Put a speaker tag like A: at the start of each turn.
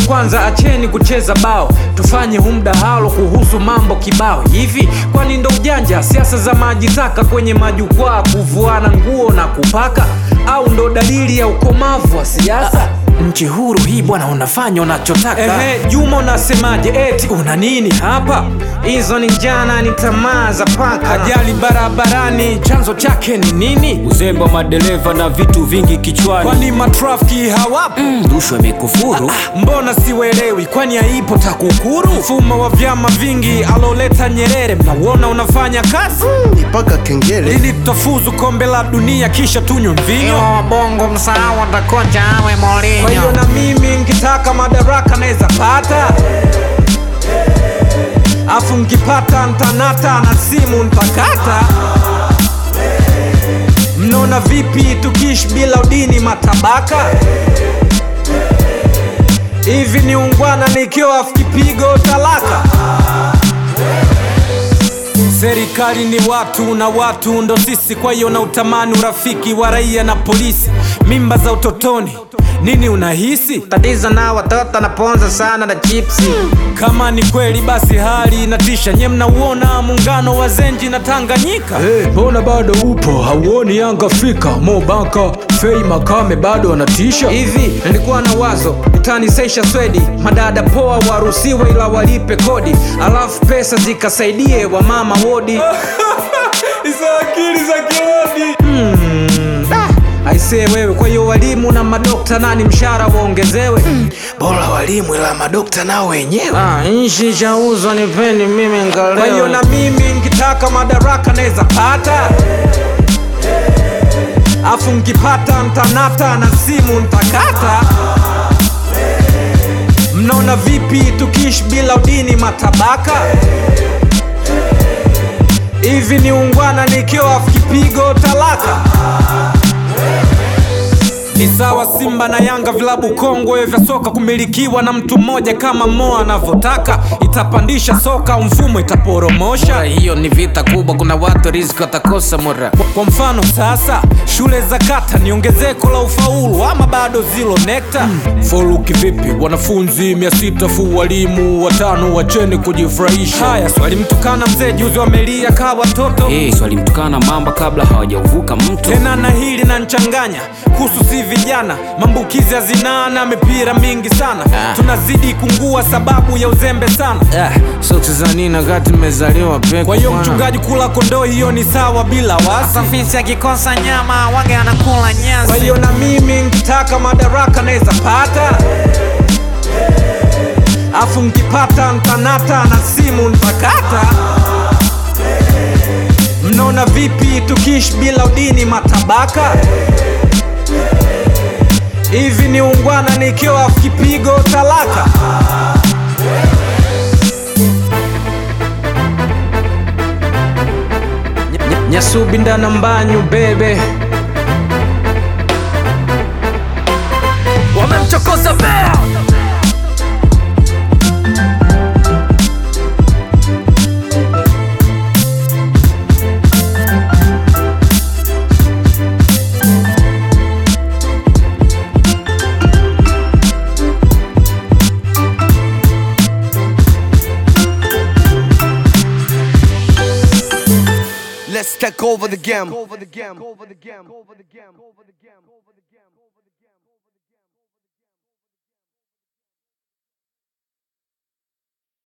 A: kwanza acheni kucheza bao, tufanye mdahalo kuhusu mambo kibao. Hivi kwani ndo ujanja siasa za majitaka kwenye majukwaa, kuvuana nguo na kupaka, au ndo dalili ya ukomavu wa siasa? Nchi huru hii bwana, unafanya unachotaka. Juma unasemaje? Eti una nini hapa? Hizo ni njana, ni tamaa za paka. Ajali barabarani chanzo chake ni nini?
B: Uzembe wa madereva na vitu vingi kichwani.
A: Kwani matrafiki hawapo?
B: Rushwa imekufuru.
A: Mbona siwelewi, kwani haipo TAKUKURU? Mfumo wa vyama vingi aloleta Nyerere, mnauona unafanya kazi?
C: Ipaka kengele
A: ili tutafuzu kombe la dunia kisha tunywe mvinyo.
D: Bongo msahau atakocha awe Mourinho.
A: Kwa hiyo na mimi nkitaka madaraka naweza pata, afu nkipata ntanata na simu ntakata. Mnaona vipi tukiishi bila udini matabaka? Hivi ni ungwana nikiwa afu kipigo talaka? Serikali ni watu na watu ndo sisi, kwa hiyo na utamani urafiki wa raia na polisi. Mimba za utotoni nini unahisi?
D: Tatizo na watoto naponza sana na chipsi.
A: Kama ni kweli basi hali inatisha. Nye mnauona muungano wa Zenji na Tanganyika? Mbona bado upo? Hauoni Yanga Afrika? Mo Baka, Fei Makame bado wanatisha. Hivi nilikuwa na wazo utanisesha Swedi, madada poa waruhusiwe ila walipe kodi, alafu pesa zikasaidie wa mama wodi. Hizo akili za kiodi. Aisee wewe, kwa hiyo walimu na madokta nani mshahara waongezewe?
D: Bora walimu ila madokta nao wenyewe.
A: Nchi chauzwa nipeni mimi ngalewe. Kwa hiyo na mimi nkitaka madaraka naweza pata, afu nkipata ntanata na simu ntakata. Mnaona vipi tukiishi bila udini matabaka? Hivi ni ungwana nikiwa afu kipigo talaka? Ni sawa Simba na Yanga, vilabu kongwe vya soka kumilikiwa na mtu mmoja kama Mo anavyotaka. Itapandisha soka, mfumo itaporomosha.
D: Hiyo ni vita kubwa, kuna watu riziki watakosa mura.
A: Kwa mfano sasa shule za kata ni ongezeko la ufaulu ama bado zilo nekta? Foluki vipi? Wanafunzi 600 fu walimu 5 wacheni kujifurahisha. Haya, swali mtukana mzee juzi wamelia kaa watoto.
B: Swali mtukana mamba kabla hawajauvuka mto.
A: Tena na hili na nchanganya kuhusu si vijana, mambukizi ya zinaa na mipira mingi sana. Tunazidi kungua sababu ya uzembe sana.
D: Sote za nini wakati nimezaliwa peke.
A: Kwa hiyo mchungaji kula kondoo, hiyo ni sawa bila wasi.
D: Safisi akikosa nyama wage anakula nyasi.
A: Kwa hiyo na mimi nkitaka madaraka naweza pata, afu nkipata ntanata na simu ntakata. Mnaona vipi tukiishi bila udini matabaka? Hivi ni ungwana nikiwa afu kipigo talaka? Nyasubi ndana mbanyu bebe, wamemchokoza bea.
C: Let's take over the game. Let's take over the game.